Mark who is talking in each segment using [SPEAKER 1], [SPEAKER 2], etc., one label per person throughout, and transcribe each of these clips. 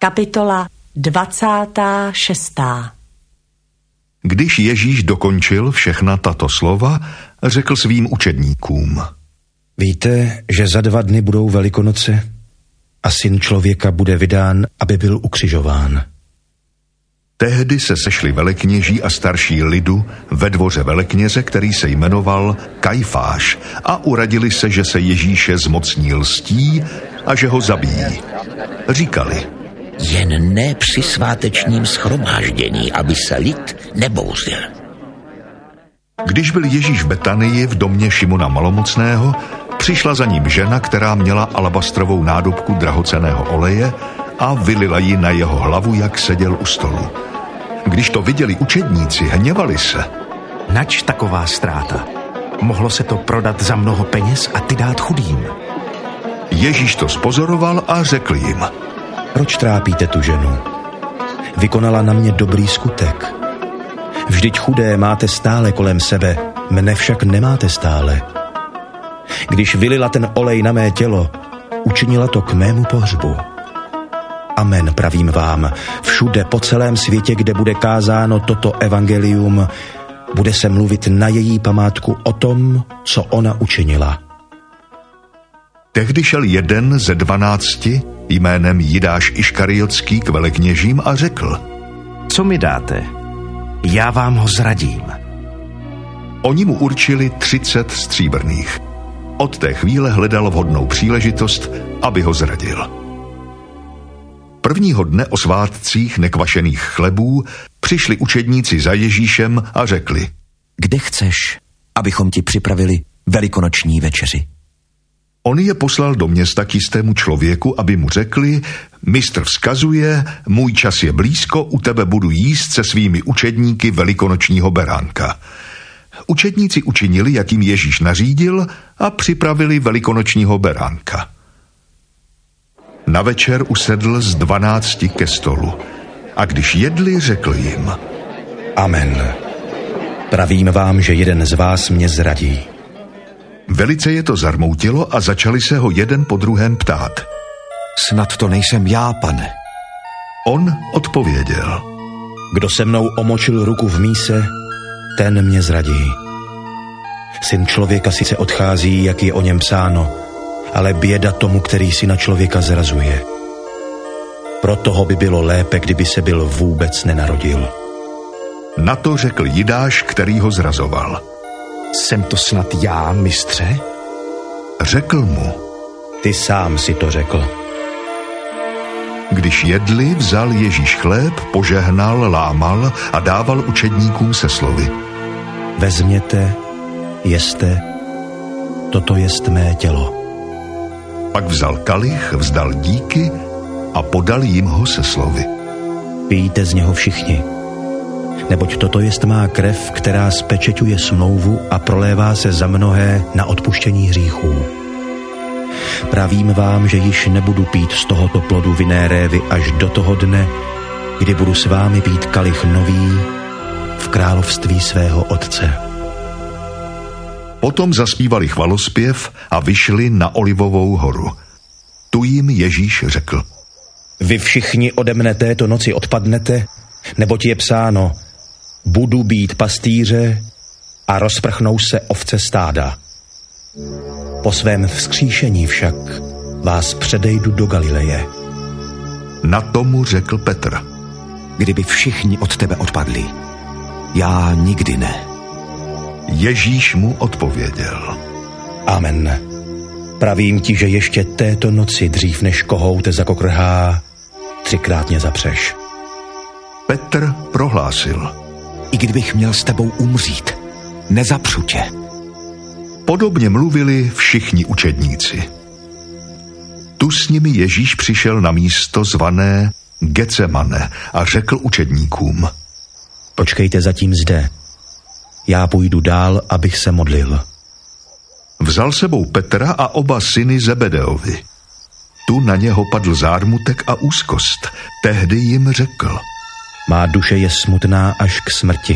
[SPEAKER 1] Kapitola 26.
[SPEAKER 2] Když Ježíš dokončil všechna tato slova, řekl svým učedníkům:
[SPEAKER 3] Víte, že za 2 dny budou Velikonoce a Syn člověka bude vydán, aby byl ukřižován.
[SPEAKER 2] Tehdy se sešli velekněží a starší lidu ve dvoře velekněze, který se jmenoval Kajfáš, a uradili se, že se Ježíše zmocní lstí a že ho zabijí. Říkali:
[SPEAKER 4] Jen ne při svátečním shromáždění, aby se lid nebouřil.
[SPEAKER 2] Když byl Ježíš v Betanii v domě Šimona Malomocného, přišla za ním žena, která měla alabastrovou nádobku drahocenného oleje a vylila ji na jeho hlavu, jak seděl u stolu. Když to viděli učedníci, hněvali se.
[SPEAKER 5] Nač taková ztráta? Mohlo se to prodat za mnoho peněz a ty dát chudým.
[SPEAKER 2] Ježíš to spozoroval a řekl jim:
[SPEAKER 3] Proč trápíte tu ženu? Vykonala na mě dobrý skutek. Vždyť chudé máte stále kolem sebe, mne však nemáte stále. Když vylila ten olej na mé tělo, učinila to k mému pohřbu. Amen, pravím vám, všude po celém světě, kde bude kázáno toto evangelium, bude se mluvit na její památku o tom, co ona učinila.
[SPEAKER 2] Tehdy šel jeden ze 12 jménem Jidáš Iškariotský k velekněžím a řekl:
[SPEAKER 5] Co mi dáte? Já vám ho zradím.
[SPEAKER 2] Oni mu určili 30 stříbrných. Od té chvíle hledal vhodnou příležitost, aby ho zradil. Prvního dne o svátcích nekvašených chlebů přišli učedníci za Ježíšem a řekli:
[SPEAKER 6] Kde chceš, abychom ti připravili velikonoční večeři?
[SPEAKER 2] On je poslal do města k jistému člověku, aby mu řekli: Mistr vzkazuje, můj čas je blízko, u tebe budu jíst se svými učedníky velikonočního beránka. Učedníci učinili, jak jim Ježíš nařídil, a připravili velikonočního beránka. Na večer usedl z 12 ke stolu a když jedli, řekl jim:
[SPEAKER 3] Amen. Pravím vám, že jeden z vás mě zradí.
[SPEAKER 2] Velice je to zarmoutilo a začali se ho jeden po druhém ptát:
[SPEAKER 6] Snad to nejsem já, pane.
[SPEAKER 2] On odpověděl:
[SPEAKER 3] Kdo se mnou omočil ruku v míse, ten mě zradí. Syn člověka sice odchází, jak je o něm psáno, ale běda tomu, který syna člověka zrazuje. Pro toho by bylo lépe, kdyby se byl vůbec nenarodil.
[SPEAKER 2] Na to řekl Jidáš, který ho zrazoval:
[SPEAKER 5] Jsem to snad já, mistře?
[SPEAKER 2] Řekl mu:
[SPEAKER 3] Ty sám si to řekl.
[SPEAKER 2] Když jedli, vzal Ježíš chléb, požehnal, lámal a dával učedníkům se slovy:
[SPEAKER 3] Vezměte, jeste, toto jest mé tělo.
[SPEAKER 2] Pak vzal kalich, vzdal díky a podal jim ho se slovy:
[SPEAKER 3] Pijte z něho všichni, neboť toto jest má krev, která spečeťuje smlouvu a prolévá se za mnohé na odpuštění hříchů. Pravím vám, že již nebudu pít z tohoto plodu vinné révy až do toho dne, kdy budu s vámi pít kalich nový v království svého Otce.
[SPEAKER 2] Potom zaspívali chvalospěv a vyšli na Olivovou horu. Tu jim Ježíš řekl:
[SPEAKER 3] Vy všichni ode mne této noci odpadnete, neboť je psáno: Budu být pastýře a rozprchnou se ovce stáda. Po svém vzkříšení však vás předejdu do Galileje.
[SPEAKER 2] Na tomu řekl Petr:
[SPEAKER 6] Kdyby všichni od tebe odpadli, já nikdy ne.
[SPEAKER 2] Ježíš mu odpověděl:
[SPEAKER 3] Amen. Pravím ti, že ještě této noci, dřív než kohout zakokrhá, 3krát mě zapřeš.
[SPEAKER 2] Petr prohlásil:
[SPEAKER 6] I kdybych měl s tebou umřít, nezapřu tě.
[SPEAKER 2] Podobně mluvili všichni učedníci. Tu s nimi Ježíš přišel na místo zvané Getsemane a řekl učedníkům:
[SPEAKER 3] Počkejte zatím zde, já půjdu dál, abych se modlil.
[SPEAKER 2] Vzal sebou Petra a oba syny Zebedeovi. Tu na něho padl zármutek a úzkost. Tehdy jim řekl:
[SPEAKER 3] Má duše je smutná až k smrti.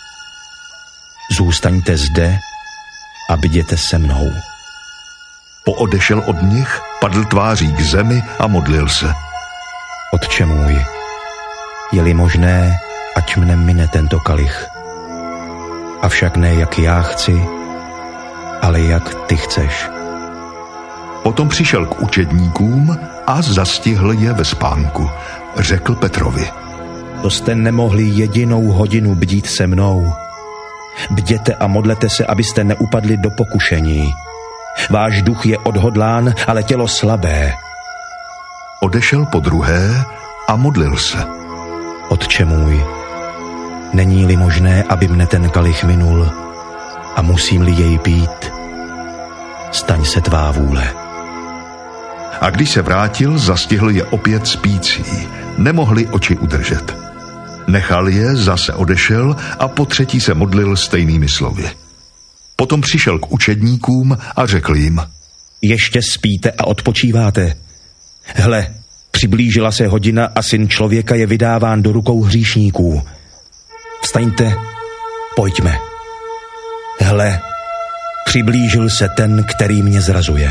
[SPEAKER 3] Zůstaňte zde a bděte se mnou.
[SPEAKER 2] Poodešel od nich, padl tváří k zemi a modlil se:
[SPEAKER 3] Otče Otče můj, je-li možné, ať mne mine tento kalich. Avšak ne jak já chci, ale jak ty chceš.
[SPEAKER 2] Potom přišel k učedníkům a zastihl je ve spánku. Řekl Petrovi:
[SPEAKER 3] To jste nemohli jedinou hodinu bdít se mnou. Bděte a modlete se, abyste neupadli do pokušení. Váš duch je odhodlán, ale tělo slabé.
[SPEAKER 2] Odešel podruhé a modlil se.
[SPEAKER 3] Otče můj, není-li možné, aby mne ten kalich minul a musím-li jej pít, staň se tvá vůle.
[SPEAKER 2] A když se vrátil, zastihl je opět spící. Nemohli oči udržet. Nechal je, zase odešel a potřetí se modlil stejnými slovy. Potom přišel k učedníkům a řekl jim:
[SPEAKER 3] Ještě spíte a odpočíváte. Hle, přiblížila se hodina a Syn člověka je vydáván do rukou hříšníků. Vstaňte, pojďme. Hle, přiblížil se ten, který mě zrazuje.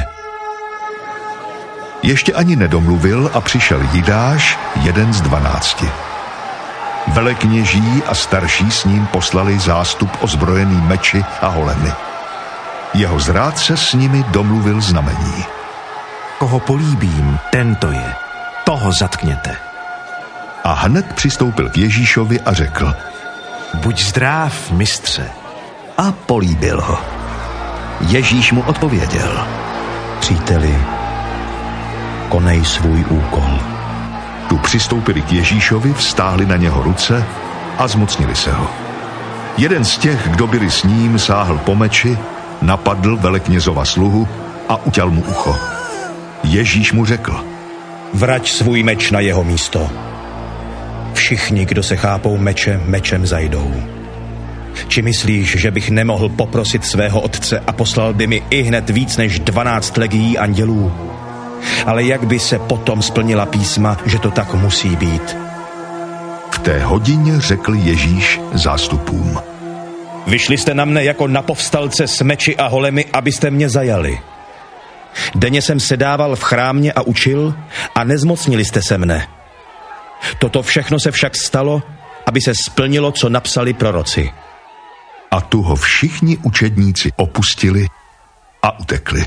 [SPEAKER 2] Ještě ani nedomluvil a přišel Jidáš, jeden z 12. Velekněží a starší s ním poslali zástup ozbrojený meči a holemi. Jeho zrádce s nimi domluvil znamení.
[SPEAKER 5] Koho políbím, tento je. Toho zatkněte.
[SPEAKER 2] A hned přistoupil k Ježíšovi a řekl:
[SPEAKER 5] Buď zdráv, mistře.
[SPEAKER 6] A políbil ho. Ježíš mu odpověděl:
[SPEAKER 3] Příteli, konej svůj úkol.
[SPEAKER 2] Tu přistoupili k Ježíšovi, vztáhli na něho ruce a zmocnili se ho. Jeden z těch, kdo byli s ním, sáhl po meči, napadl veleknězova sluhu a uťal mu ucho. Ježíš mu řekl:
[SPEAKER 3] Vrať svůj meč na jeho místo. Všichni, kdo se chápou mečem, mečem zajdou. Či myslíš, že bych nemohl poprosit svého otce a poslal by mi ihned víc než 12 legií andělů? Ale jak by se potom splnila písma, že to tak musí být?
[SPEAKER 2] V té hodině řekl Ježíš zástupům:
[SPEAKER 3] Vyšli jste na mne jako na povstalce s meči a holemi, abyste mě zajali. Denně jsem sedával v chrámě a učil a nezmocnili jste se mne. Toto všechno se však stalo, aby se splnilo, co napsali proroci.
[SPEAKER 2] A tu ho všichni učedníci opustili a utekli.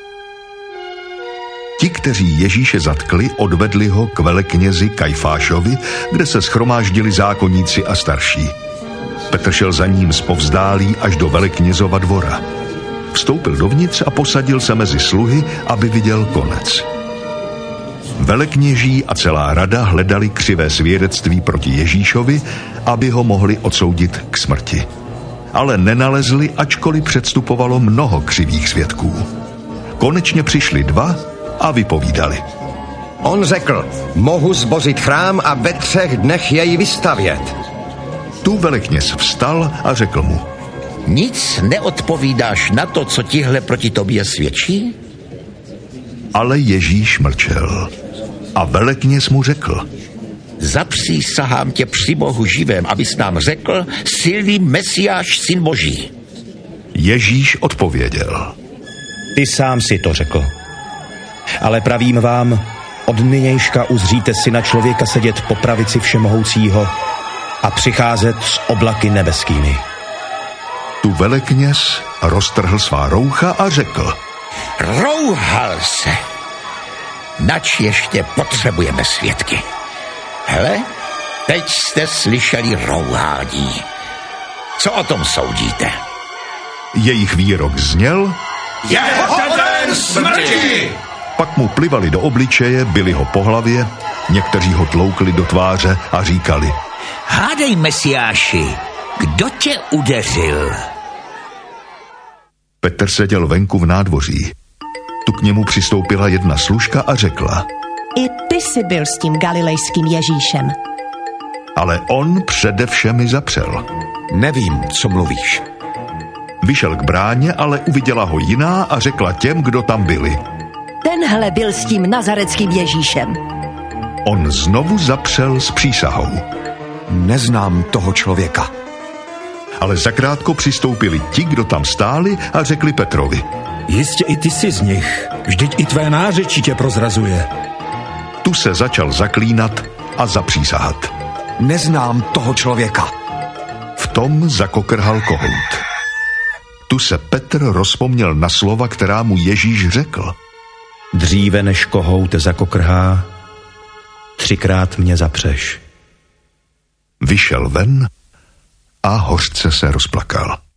[SPEAKER 2] Ti, kteří Ježíše zatkli, odvedli ho k veleknězi Kajfášovi, kde se shromáždili zákonníci a starší. Petr šel za ním zpovzdálí až do veleknězova dvora. Vstoupil dovnitř a posadil se mezi sluhy, aby viděl konec. Velekněží a celá rada hledali křivé svědectví proti Ježíšovi, aby ho mohli odsoudit k smrti. Ale nenalezli, ačkoliv předstupovalo mnoho křivých svědků. Konečně přišli 2 a vypovídali.
[SPEAKER 7] On řekl: mohu zbořit chrám a ve 3 dnech jej vystavět.
[SPEAKER 2] Tu velekněz vstal a řekl mu:
[SPEAKER 4] Nic neodpovídáš na to, co tihle proti tobě svědčí?
[SPEAKER 2] Ale Ježíš mlčel. A velekněz mu řekl:
[SPEAKER 4] Zapřísahám tě při Bohu živém, abys nám řekl, jsi-li Mesiáš, syn Boží.
[SPEAKER 2] Ježíš odpověděl:
[SPEAKER 3] Ty sám si to řekl. Ale pravím vám, od nynějška uzříte Syna člověka sedět po pravici Všemohoucího a přicházet s oblaky nebeskými.
[SPEAKER 2] Tu velekněz roztrhl svá roucha a řekl:
[SPEAKER 4] Rouhal se. Nač ještě potřebujeme svědky. Hele, teď jste slyšeli rouhání. Co o tom soudíte?
[SPEAKER 2] Jejich výrok zněl:
[SPEAKER 8] Je hoden smrti!
[SPEAKER 2] Pak mu plivali do obličeje, bili ho po hlavě, někteří ho tloukli do tváře a říkali:
[SPEAKER 4] Hádej, Mesiáši, kdo tě udeřil?
[SPEAKER 2] Petr seděl venku v nádvoří. Tu k němu přistoupila jedna služka a řekla:
[SPEAKER 1] I ty jsi byl s tím galilejským Ježíšem.
[SPEAKER 2] Ale on přede všemi zapřel.
[SPEAKER 6] Nevím, co mluvíš.
[SPEAKER 2] Vyšel k bráně, ale uviděla ho jiná a řekla těm, kdo tam byli:
[SPEAKER 9] Tenhle byl s tím nazareckým Ježíšem.
[SPEAKER 2] On znovu zapřel s přísahou:
[SPEAKER 6] Neznám toho člověka.
[SPEAKER 2] Ale zakrátko přistoupili ti, kdo tam stáli, a řekli Petrovi:
[SPEAKER 8] Jistě i ty jsi z nich, vždyť i tvé nářečí tě prozrazuje.
[SPEAKER 2] Tu se začal zaklínat a zapřísahat.
[SPEAKER 6] Neznám toho člověka.
[SPEAKER 2] V tom zakokrhal kohout. Tu se Petr rozpomněl na slova, která mu Ježíš řekl.
[SPEAKER 3] Dříve než kohout zakokrhá, 3krát mě zapřeš.
[SPEAKER 2] Vyšel ven a hořce se rozplakal.